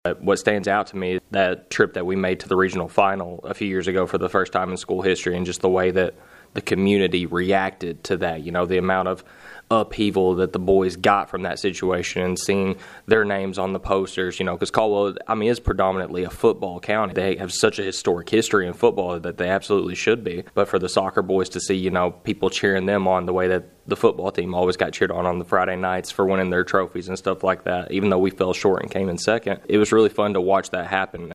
What stands out to me is that trip that we made to the regional final a few years ago for the first time in school history, and just the way that the community reacted to that. The amount of upheaval that the boys got from that situation, and seeing their names on the posters, because Caldwell, is predominantly a football county. They have such a historic history in football that they absolutely should be. But for the soccer boys to see, people cheering them on the way that the football team always got cheered on the Friday nights for winning their trophies and stuff like that, even though we fell short and came in second, it was really fun to watch that happen.